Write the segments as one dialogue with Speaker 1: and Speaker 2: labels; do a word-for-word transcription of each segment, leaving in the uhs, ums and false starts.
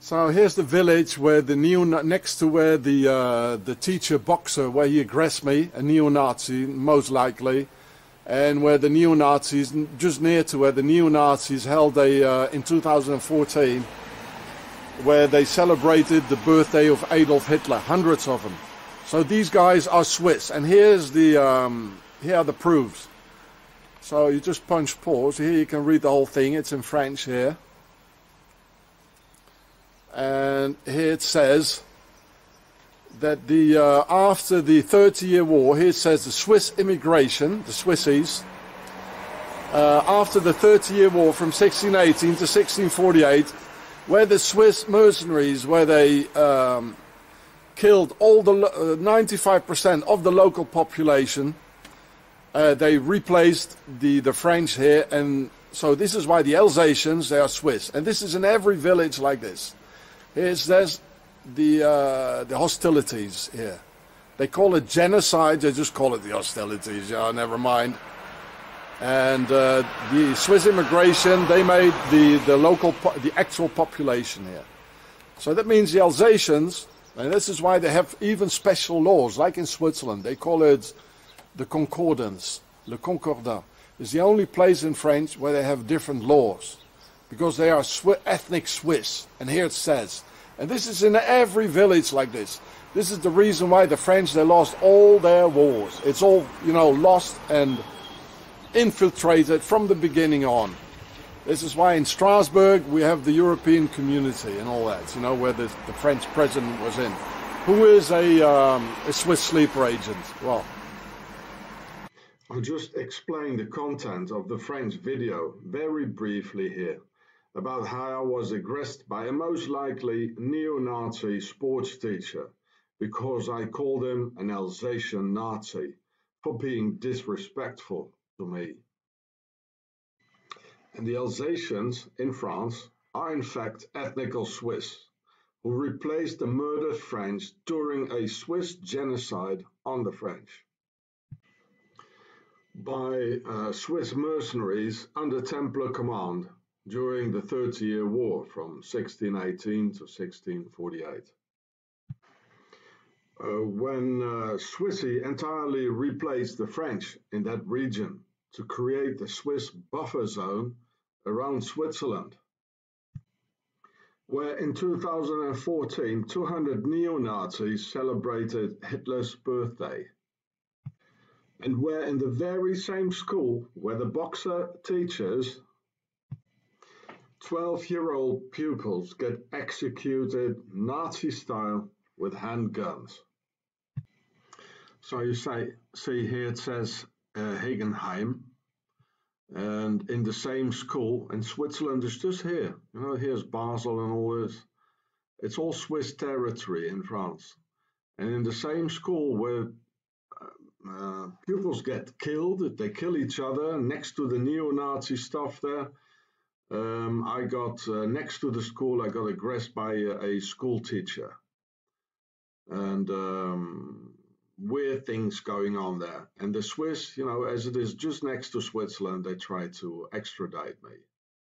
Speaker 1: So here's the village where the neo next to where the uh, the teacher boxer where he aggressed me, a neo-Nazi most likely, and where the neo-Nazis just near to where the neo-Nazis held a uh, in two thousand fourteen, where they celebrated the birthday of Adolf Hitler, hundreds of them. So these guys are Swiss, and here's the um, here are the proofs. So you just punch pause. Here you can read the whole thing. It's in French here. And here it says that the uh, after the thirty-year war, here it says the Swiss immigration, the Swissies, uh, after the thirty-year war from sixteen eighteen to sixteen forty-eight, where the Swiss mercenaries, where they um, killed all the ninety-five percent of the local population, uh, they replaced the, the French here, and so this is why the Alsatians, they are Swiss, and this is in every village like this. Here's there's the uh, the hostilities here. They call it genocide. They just call it the hostilities. Yeah, never mind. And uh, the Swiss immigration, they made the the local po the actual population here. So that means the Alsatians, and this is why they have even special laws, like in Switzerland. They call it the concordance, le concordat. It's the only place in France where they have different laws, because they are Swi ethnic Swiss. And here it says, and this is in every village like this. This is the reason why the French, they lost all their wars. It's all, you know, lost and infiltrated from the beginning on. This is why in Strasbourg we have the European Community and all that, you know, where the, the French president was in, who is a, um, a Swiss sleeper agent. Well,
Speaker 2: I'll just explain the content of the French video very briefly here, about how I was aggressed by a most likely neo-Nazi sports teacher because I called him an Alsatian Nazi for being disrespectful to me. And the Alsatians in France are in fact ethnical Swiss, who replaced the murdered French during a Swiss genocide on the French by uh, Swiss mercenaries under Templar command during the thirty-year war from sixteen eighteen to sixteen forty-eight. Uh, when uh, Swissy entirely replaced the French in that region to create the Swiss buffer zone around Switzerland, where in two thousand fourteen two hundred neo-Nazis celebrated Hitler's birthday, and where in the very same school where the boxer teaches, twelve-year-old pupils get executed Nazi-style with handguns. So you say, see here it says uh, Hegenheim, and in the same school, and Switzerland is just here. You know, here's Basel and all this. It's all Swiss territory in France. And in the same school where uh, uh, pupils get killed, they kill each other next to the neo-Nazi stuff there. Um, I got, uh, next to the school, I got aggressed by a, a school teacher. And um, weird things going on there. And the Swiss, you know, as it is just next to Switzerland, they try to extradite me.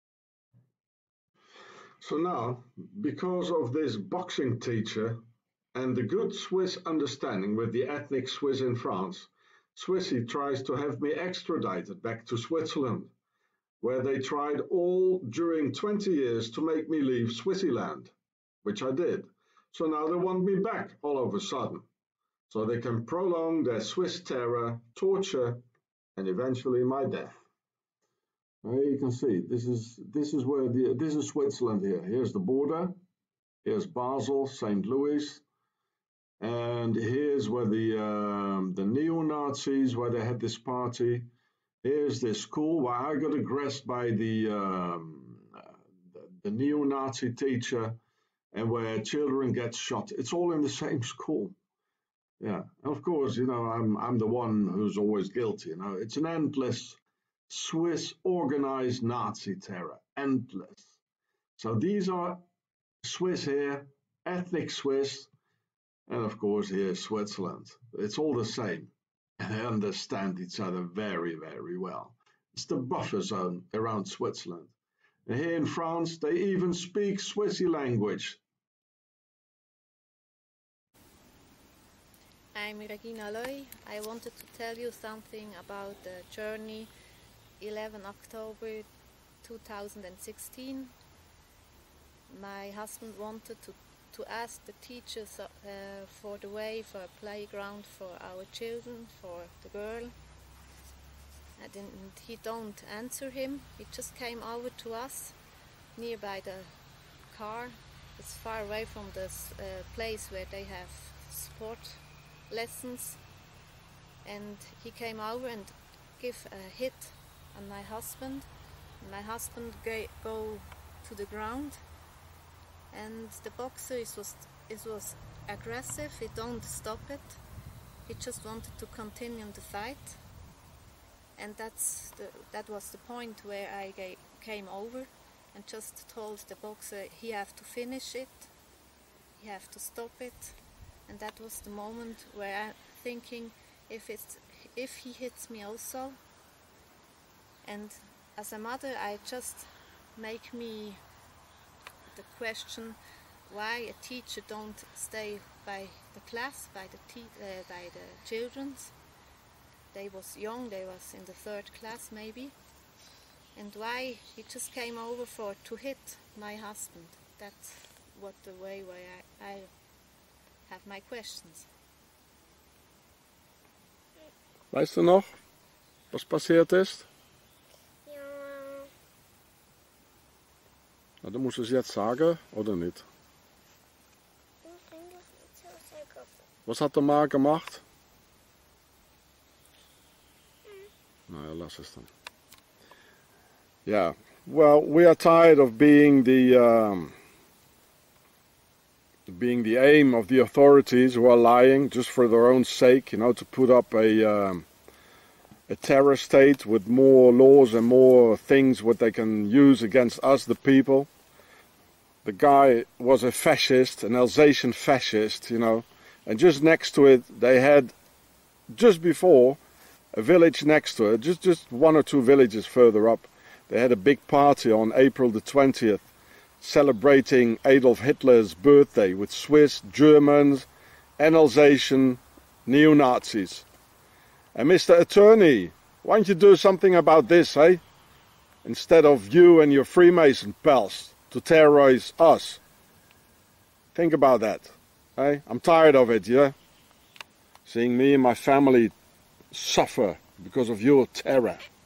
Speaker 2: So now, because of this boxing teacher and the good Swiss understanding with the ethnic Swiss in France, Swissy tries to have me extradited back to Switzerland, where they tried all during twenty years to make me leave Swissyland, which I did. So now they want me back all of a sudden, so they can prolong their Swiss terror, torture, and eventually my death. Now you can see, this is, this is where the, this is Switzerland here. Here's the border, here's Basel, Saint Louis, and here's where the, um, the neo-Nazis, where they had this party. Here's this school where I got aggressed by the, um, the, the neo-Nazi teacher, and where children get shot. It's all in the same school. Yeah, and of course, you know, I'm, I'm the one who's always guilty. You know, it's an endless Swiss organized Nazi terror, endless. So these are Swiss here, ethnic Swiss, and of course here's Switzerland. It's all the same. And they understand each other very, very well. It's the buffer zone around Switzerland. And here in France, they even speak Swissy language
Speaker 3: I'm Regina Loy. I wanted to tell you something about the journey eleventh October two thousand sixteen. My husband wanted to, to ask the teachers uh, for the way for a playground for our children, for the girl. And he don't answer him. He just came over to us, nearby the car. It's far away from the uh, place where they have sport lessons, and he came over and give a hit on my husband. My husband go, go to the ground, and the boxer is was it was aggressive. He don't stop it. He just wanted to continue the fight, and that's the, that was the point where I came over and just told the boxer he have to finish it, he have to stop it. And that was the moment where I'm thinking, if it's if he hits me also. And as a mother, I just make me the question why a teacher don't stay by the class, by the te uh, by the children's. They was young, they was in the third class maybe. And why he just came over for to hit my husband. That's what the way where I, I have my questions.
Speaker 1: Weißt du noch, was passiert ist?
Speaker 4: Ja.
Speaker 1: Na, du musst es jetzt sagen, oder nicht?
Speaker 4: Ich bin doch nicht so sicher.
Speaker 1: Was hat der Ma gemacht? Nou ja, lass es dann. Yeah, well, we are tired of being the um, being the aim of the authorities who are lying just for their own sake, you know, to put up a um, a terror state with more laws and more things what they can use against us, the people. The guy was a fascist, an Alsatian fascist, you know, and just next to it they had, just before, a village next to it, just, just one or two villages further up, they had a big party on April the twentieth, celebrating Adolf Hitler's birthday with Swiss, Germans and Alsatian neo-Nazis. And Mister Attorney, why don't you do something about this, eh? Instead of you and your Freemason pals to terrorize us. Think about that, eh? I'm tired of it, yeah? Seeing me and my family suffer because of your terror.